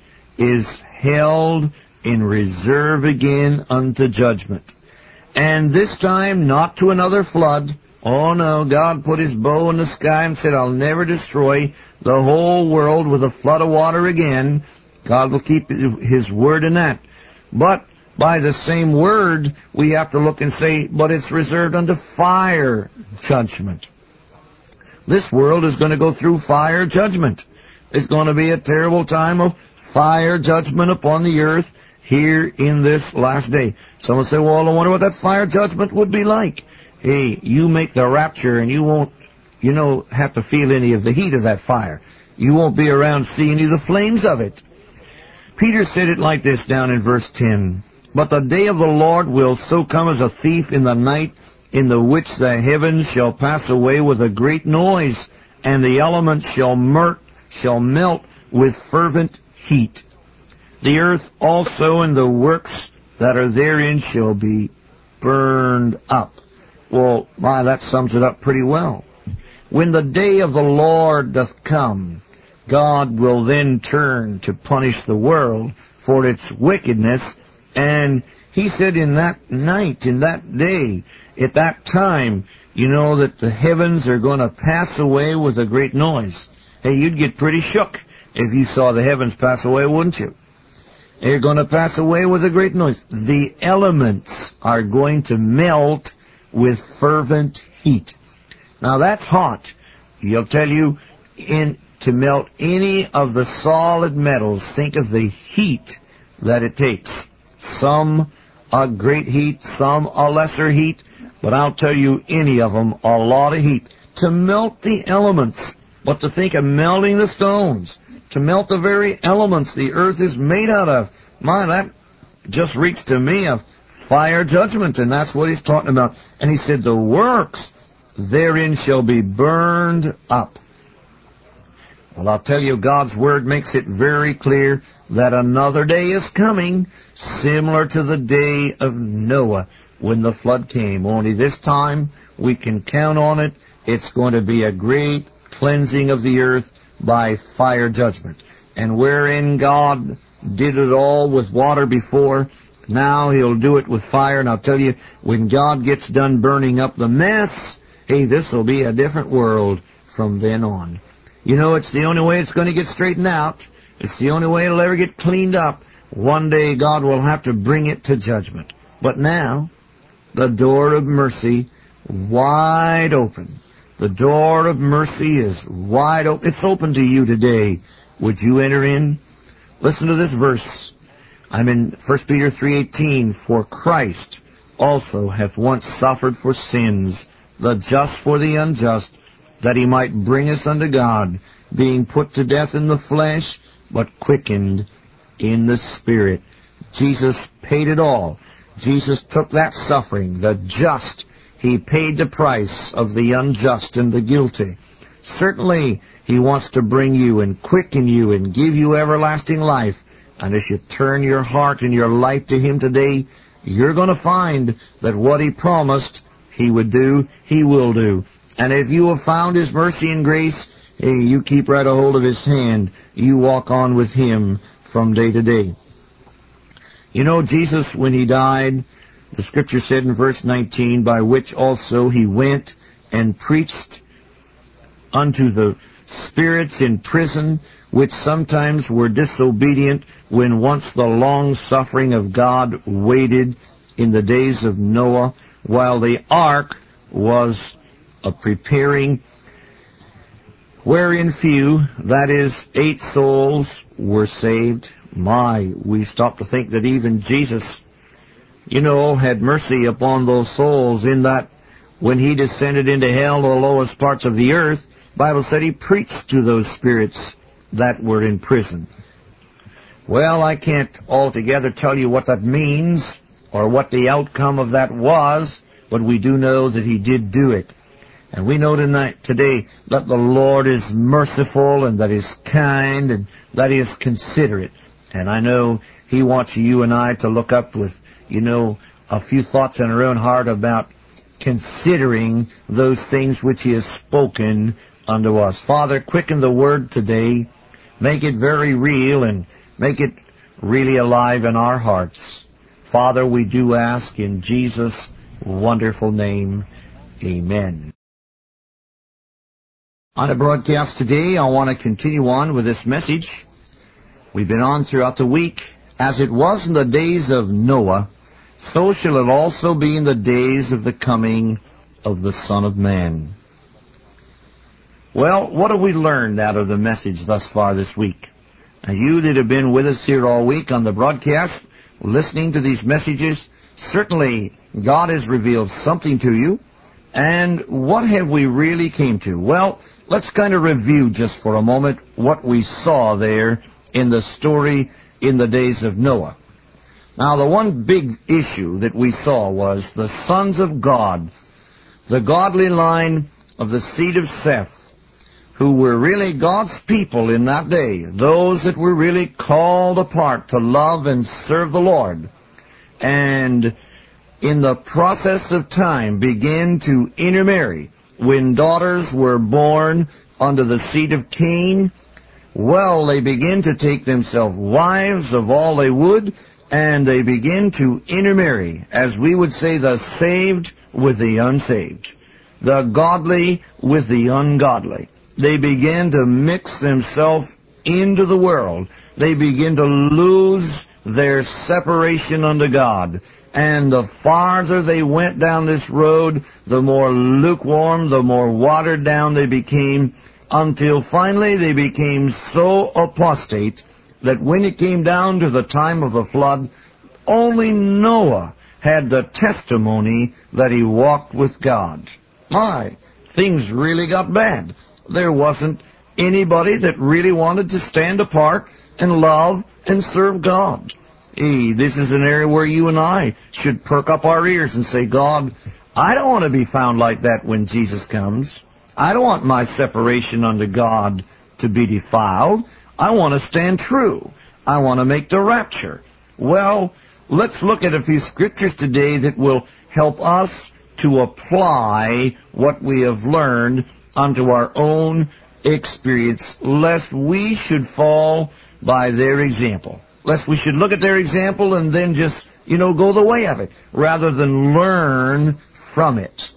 held in reserve again unto judgment. And this time not to another flood. Oh no, God put his bow in the sky and said, I'll never destroy the whole world with a flood of water again. God will keep his word in that. But by the same word, we have to look and say, but it's reserved unto fire judgment. This world is going to go through fire judgment. It's going to be a terrible time of fire judgment upon the earth here in this last day. Someone say, well, I wonder what that fire judgment would be like. Hey, you make the rapture and you won't, have to feel any of the heat of that fire. You won't be around seeing any of the flames of it. Peter said it like this down in verse 10. But the day of the Lord will so come as a thief in the night, in the which the heavens shall pass away with a great noise, and the elements shall melt with fervent heat. The earth also and the works that are therein shall be burned up. Well, that sums it up pretty well. When the day of the Lord doth come, God will then turn to punish the world for its wickedness. And he said in that night, in that day, at that time, that the heavens are going to pass away with a great noise. Hey, you'd get pretty shook if you saw the heavens pass away, wouldn't you? They're going to pass away with a great noise. The elements are going to melt with fervent heat. Now that's hot. He'll tell you to melt any of the solid metals. Think of the heat that it takes. Some a great heat, some a lesser heat, but I'll tell you any of them a lot of heat. To melt the elements, but to think of melting the stones, to melt the very elements the earth is made out of. That just reeks to me of fire judgment, and that's what he's talking about. And he said, the works therein shall be burned up. Well, I'll tell you, God's Word makes it very clear that another day is coming, similar to the day of Noah when the flood came. Only this time we can count on it. It's going to be a great cleansing of the earth by fire judgment. And wherein God did it all with water before, now he'll do it with fire. And I'll tell you, when God gets done burning up the mess, hey, this will be a different world from then on. It's the only way it's going to get straightened out. It's the only way it'll ever get cleaned up. One day God will have to bring it to judgment. But now, the door of mercy wide open. The door of mercy is wide open. It's open to you today. Would you enter in? Listen to this verse. I'm in 1 Peter 3:18. For Christ also hath once suffered for sins, the just for the unjust, that he might bring us unto God, being put to death in the flesh, but quickened in the Spirit. Jesus paid it all. Jesus took that suffering, the just. He paid the price of the unjust and the guilty. Certainly, he wants to bring you and quicken you and give you everlasting life. And as you turn your heart and your life to him today, you're going to find that what he promised he would do, he will do. And if you have found his mercy and grace, hey, you keep right a hold of his hand. You walk on with him from day to day. Jesus, when he died, the Scripture said in verse 19, by which also he went and preached unto the spirits in prison, which sometimes were disobedient, when once the long suffering of God waited in the days of Noah, while the ark was preparing, wherein few, that is, 8 souls, were saved. We stop to think that even Jesus, had mercy upon those souls, in that when he descended into hell, the lowest parts of the earth, the Bible said he preached to those spirits that were in prison. Well, I can't altogether tell you what that means or what the outcome of that was, but we do know that he did do it. And we know today that the Lord is merciful and that he's kind and that he is considerate. And I know he wants you and I to look up with, a few thoughts in our own heart about considering those things which he has spoken unto us. Father, quicken the word today. Make it very real and make it really alive in our hearts. Father, we do ask in Jesus' wonderful name. Amen. On the broadcast today, I want to continue on with this message. We've been on throughout the week. As it was in the days of Noah, so shall it also be in the days of the coming of the Son of Man. Well, what have we learned out of the message thus far this week? Now, you that have been with us here all week on the broadcast, listening to these messages, certainly God has revealed something to you. And what have we really came to? Well, let's kind of review just for a moment what we saw there in the story in the days of Noah. Now, the one big issue that we saw was the sons of God the godly line of the seed of Seth, who were really God's people in that day, those that were really called apart to love and serve the Lord, and in the process of time began to intermarry. When daughters were born unto the seed of Cain, well, they begin to take themselves wives of all they would, and they begin to intermarry, as we would say, the saved with the unsaved, the godly with the ungodly. They begin to mix themselves into the world. They begin to lose their separation unto God. And the farther they went down this road, the more lukewarm, the more watered down they became, until finally they became so apostate that when it came down to the time of the flood, only Noah had the testimony that he walked with God. My, things really got bad. There wasn't anybody that really wanted to stand apart and love and serve God. Hey, this is an area where you and I should perk up our ears and say, God, I don't want to be found like that when Jesus comes. I don't want my separation unto God to be defiled. I want to stand true. I want to make the rapture. Well, let's look at a few scriptures today that will help us to apply what we have learned unto our own experience, lest we should fall by their example. Lest we should look at their example and then just, go the way of it, rather than learn from it.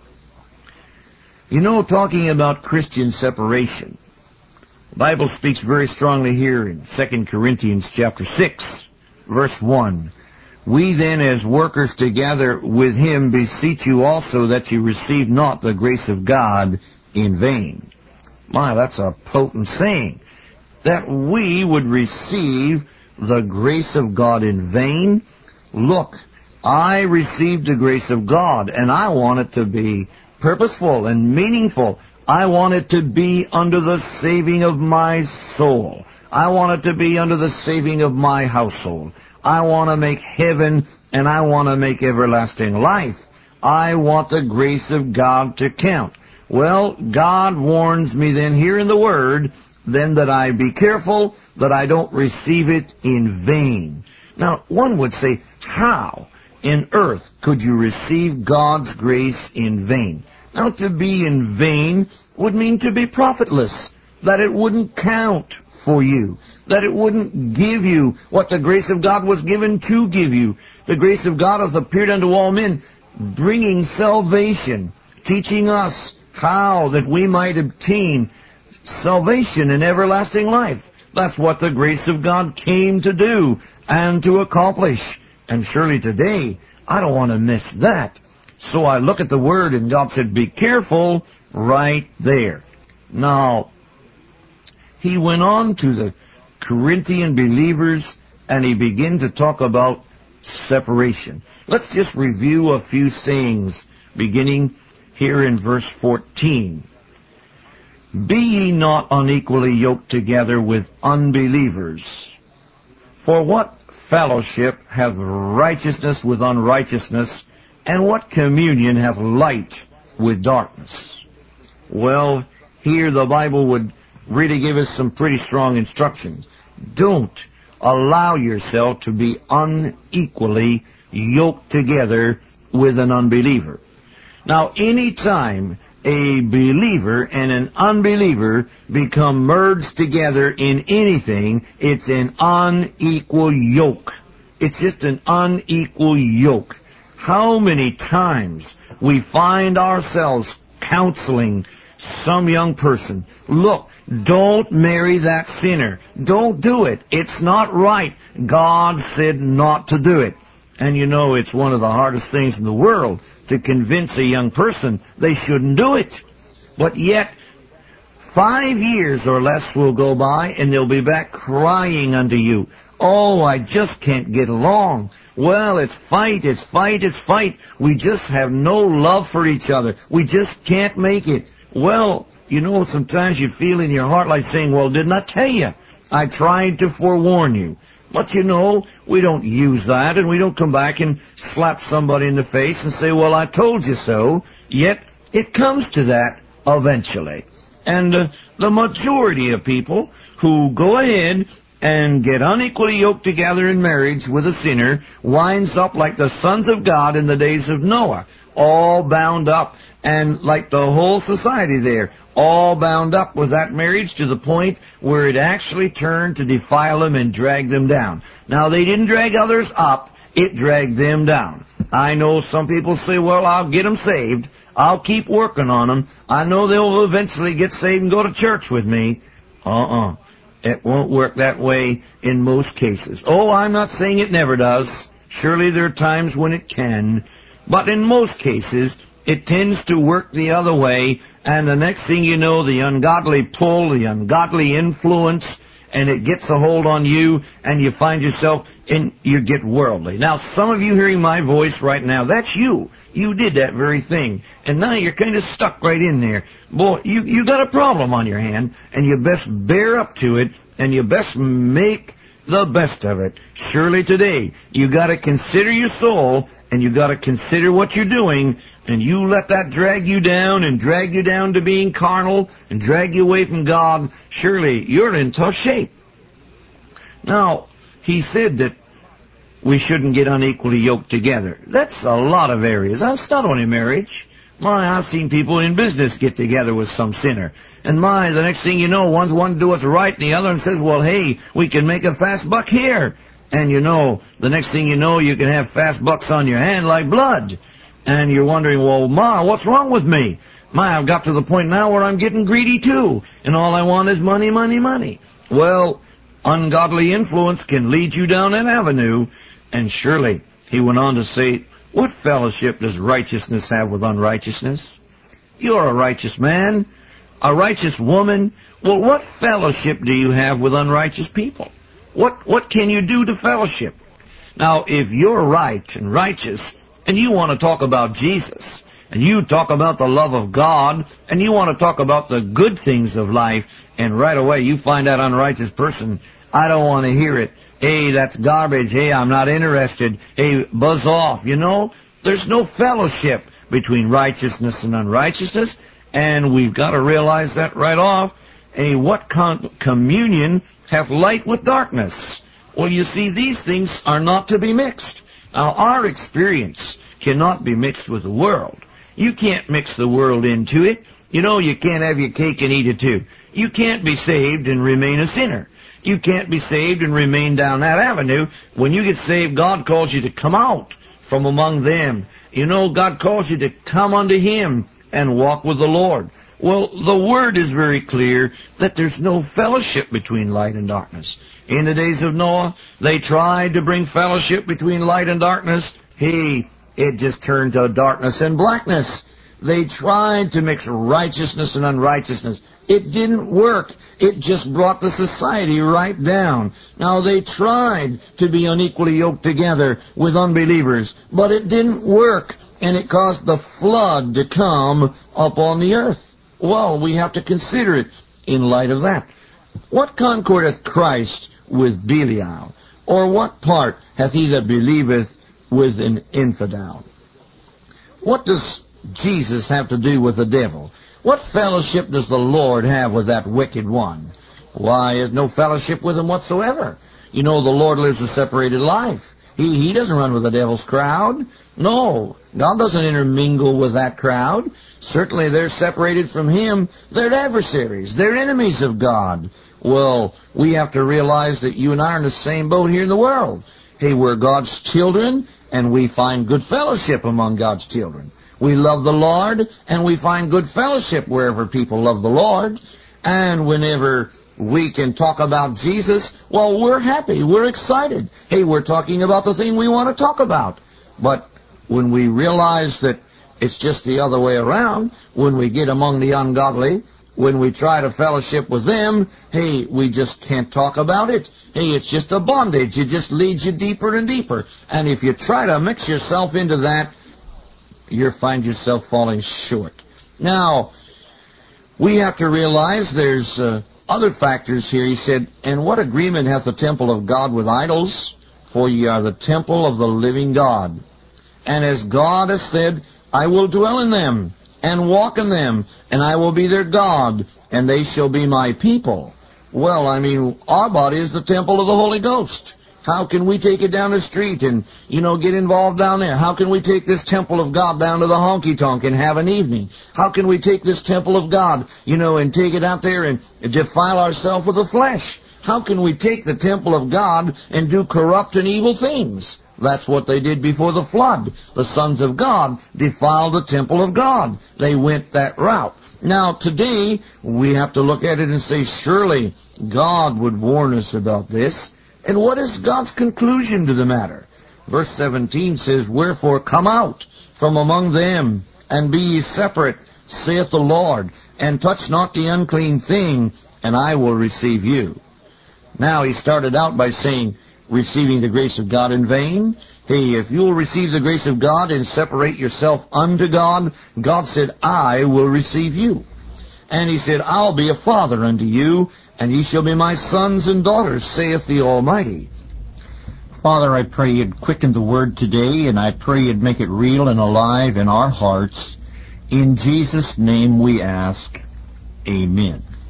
Talking about Christian separation, the Bible speaks very strongly here in 2 Corinthians chapter 6, verse 1. We then, as workers together with him, beseech you also that you receive not the grace of God in vain. My, that's a potent saying. That we would receive the grace of God in vain. Look, I received the grace of God, and I want it to be purposeful and meaningful. I want it to be under the saving of my soul. I want it to be under the saving of my household. I want to make heaven, and I want to make everlasting life. I want the grace of God to count. Well, God warns me then here in the Word, then that I be careful that I don't receive it in vain. Now, one would say, how in earth could you receive God's grace in vain? Now, to be in vain would mean to be profitless, that it wouldn't count for you, that it wouldn't give you what the grace of God was given to give you. The grace of God hath appeared unto all men, bringing salvation, teaching us how that we might obtain salvation and everlasting life. That's what the grace of God came to do and to accomplish. And surely today, I don't want to miss that. So I look at the Word, and God said, be careful right there. Now, he went on to the Corinthian believers, and he began to talk about separation. Let's just review a few sayings, beginning here in verse 14. Be ye not unequally yoked together with unbelievers. For what fellowship hath righteousness with unrighteousness, and what communion hath light with darkness? Well, here the Bible would really give us some pretty strong instructions. Don't allow yourself to be unequally yoked together with an unbeliever. Now, any time a believer and an unbeliever become merged together in anything, it's an unequal yoke. It's just an unequal yoke. How many times we find ourselves counseling some young person, look, don't marry that sinner. Don't do it. It's not right. God said not to do it. And it's one of the hardest things in the world to convince a young person they shouldn't do it. But yet, 5 years or less will go by, and they'll be back crying unto you. Oh, I just can't get along. Well, it's fight. We just have no love for each other. We just can't make it. Well, sometimes you feel in your heart like saying, well, didn't I tell you? I tried to forewarn you. But you know, we don't use that, and we don't come back and slap somebody in the face and say, well, I told you so. Yet, it comes to that eventually. And the majority of people who go ahead and get unequally yoked together in marriage with a sinner winds up like the sons of God in the days of Noah, all bound up, and like the whole society there, all bound up with that marriage to the point where it actually turned to defile them and drag them down. Now, they didn't drag others up, it dragged them down. I know some people say, well, I'll get them saved. I'll keep working on them. I know they'll eventually get saved and go to church with me. It won't work that way in most cases. Oh, I'm not saying it never does. Surely there are times when it can. But in most cases, it tends to work the other way, and the next thing you know, the ungodly pull, the ungodly influence, and it gets a hold on you, and you find yourself you get worldly. Now, some of you hearing my voice right now, that's you. You did that very thing, and now you're kind of stuck right in there. Boy, you got a problem on your hand, and you best bear up to it, and you best make the best of it. Surely today, you got to consider your soul, and you got to consider what you're doing, and you let that drag you down and drag you down to being carnal and drag you away from God, surely you're in tough shape. Now, he said that we shouldn't get unequally yoked together. That's a lot of areas. That's not only marriage. I've seen people in business get together with some sinner. And the next thing you know, one's one do what's right, and the other one says, well, hey, we can make a fast buck here. And you know, the next thing you know, you can have fast bucks on your hand like blood. And you're wondering, well, Ma, what's wrong with me? I've got to the point now where I'm getting greedy too, and all I want is money, money, money. Well, ungodly influence can lead you down an avenue, and surely, he went on to say, what fellowship does righteousness have with unrighteousness? You're a righteous man, a righteous woman. Well, what fellowship do you have with unrighteous people? What can you do to fellowship? Now, if you're right and righteous, and you want to talk about Jesus, and you talk about the love of God, and you want to talk about the good things of life, and right away you find that unrighteous person, I don't want to hear it. Hey, that's garbage. Hey, I'm not interested. Hey, buzz off. You know, there's no fellowship between righteousness and unrighteousness, and we've got to realize that right off. Hey, what communion hath light with darkness? Well, you see, these things are not to be mixed. Now, our experience cannot be mixed with the world. You can't mix the world into it. You know, you can't have your cake and eat it too. You can't be saved and remain a sinner. You can't be saved and remain down that avenue. When you get saved, God calls you to come out from among them. You know, God calls you to come unto Him and walk with the Lord. Well, the Word is very clear that there's no fellowship between light and darkness. In the days of Noah, they tried to bring fellowship between light and darkness. Hey, it just turned to darkness and blackness. They tried to mix righteousness and unrighteousness. It didn't work. It just brought the society right down. Now, they tried to be unequally yoked together with unbelievers, but it didn't work, and it caused the flood to come upon the earth. Well, we have to consider it in light of that. What concord hath Christ with Belial? Or what part hath he that believeth with an infidel? What does Jesus have to do with the devil? What fellowship does the Lord have with that wicked one? Why, there's no fellowship with him whatsoever. You know, the Lord lives a separated life. He doesn't run with the devil's crowd. No, God doesn't intermingle with that crowd. Certainly they're separated from Him. They're adversaries. They're enemies of God. Well, we have to realize that you and I are in the same boat here in the world. Hey, we're God's children, and we find good fellowship among God's children. We love the Lord, and we find good fellowship wherever people love the Lord. And whenever we can talk about Jesus, well, we're happy. We're excited. Hey, we're talking about the thing we want to talk about. But when we realize that it's just the other way around, when we get among the ungodly, when we try to fellowship with them, hey, we just can't talk about it. Hey, it's just a bondage. It just leads you deeper and deeper. And if you try to mix yourself into that, you'll find yourself falling short. Now, we have to realize there's other factors here. He said, and what agreement hath the temple of God with idols? For ye are the temple of the living God. And as God has said, I will dwell in them, and walk in them, and I will be their God, and they shall be my people. Well, our body is the temple of the Holy Ghost. How can we take it down the street and, get involved down there? How can we take this temple of God down to the honky-tonk and have an evening? How can we take this temple of God, and take it out there and defile ourselves with the flesh? How can we take the temple of God and do corrupt and evil things? That's what they did before the flood. The sons of God defiled the temple of God. They went that route. Now, today, we have to look at it and say, surely God would warn us about this. And what is God's conclusion to the matter? Verse 17 says, Wherefore come out from among them, and be ye separate, saith the Lord, and touch not the unclean thing, and I will receive you. Now, he started out by saying, receiving the grace of God in vain. Hey, if you'll receive the grace of God and separate yourself unto God, God said, I will receive you. And he said, I'll be a father unto you, and ye shall be my sons and daughters, saith the Almighty. Father, I pray you'd quicken the word today, and I pray you'd make it real and alive in our hearts. In Jesus' name we ask, amen.